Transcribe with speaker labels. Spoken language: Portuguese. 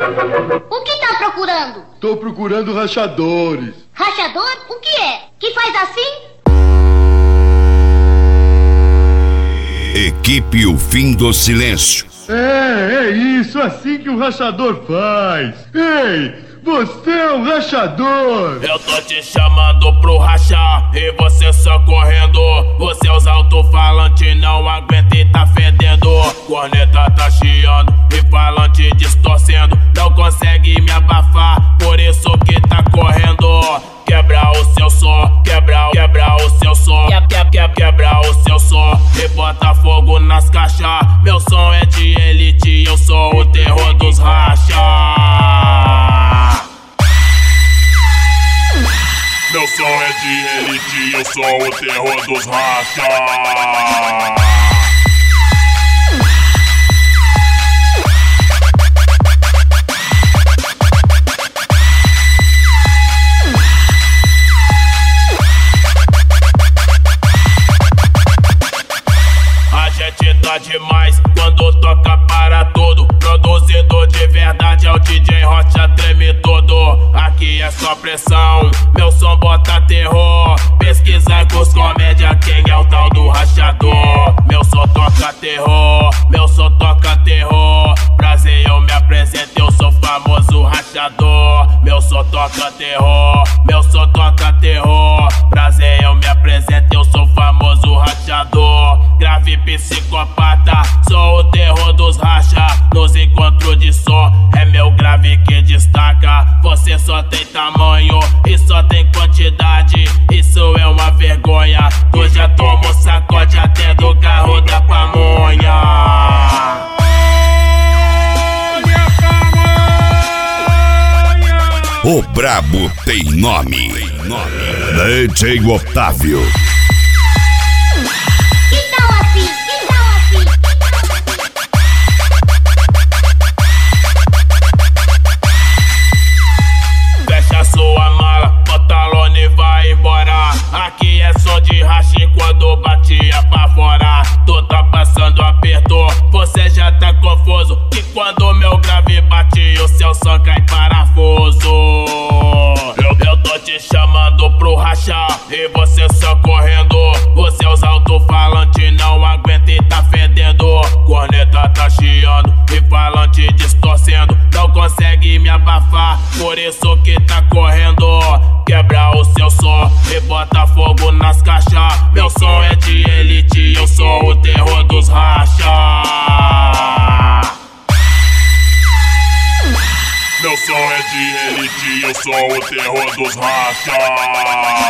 Speaker 1: O que tá procurando?
Speaker 2: Tô procurando rachadores.
Speaker 1: Rachador? O que é? Que faz assim?
Speaker 3: Equipe O Fim do Silêncio.
Speaker 2: É isso, assim que o rachador faz. Ei, você é um rachador.
Speaker 4: Eu tô te chamando pro rachar e você só correndo. Você os alto-falantes não aguenta e tá fedendo. Corneta tá chiando e falante distorcendo. Não consegue me abafar, por isso que tá correndo. Quebra o seu som, quebra o seu som, quebra o seu som e bota fogo nas caixas. Meu som é de elite, eu sou o terror dos racha. Meu som é de elite, eu sou o terror dos racha. A gente tá demais quando toca para tudo. Produzido de verdade é o DJ Rocha, treme todo. Aqui é só pressão, meu som bota terror. Pesquisa com os comédia, quem é o tal do rachador. Meu som toca terror, meu som toca terror. Prazer, eu me apresento, eu sou famoso rachador. Meu som toca terror, meu som toca terror. Prazer, eu me apresento, eu sou famoso rachador. Grave psicopata, sou o terror dos racha. Nos encontros de som, é meu grave que destaca. Você só tem tamanho e só tem quantidade, isso é uma vergonha. Tu já tomou sacode até do carro da pamonha.
Speaker 3: O brabo tem nome. DJ Otávio.
Speaker 4: Fecha sua mala, pantalone e vai embora. Aqui é som de racha quando batia pra fora. Tu tá passando aperto, você já tá confuso. Que quando meu grave bate, o seu som cai parafuso. Eu tô te chamando pro rachar e você só correndo. Você os alto-falantes não aguenta e tá fedendo. Corneta tá chiando e falante distorcendo. Não consegue me abafar, por isso que tá correndo. Quebra o seu som e bota fogo nas caixas. Meu som é de elite, eu sou o terror dos racha. Meu som é de elite, eu sou o terror dos racha.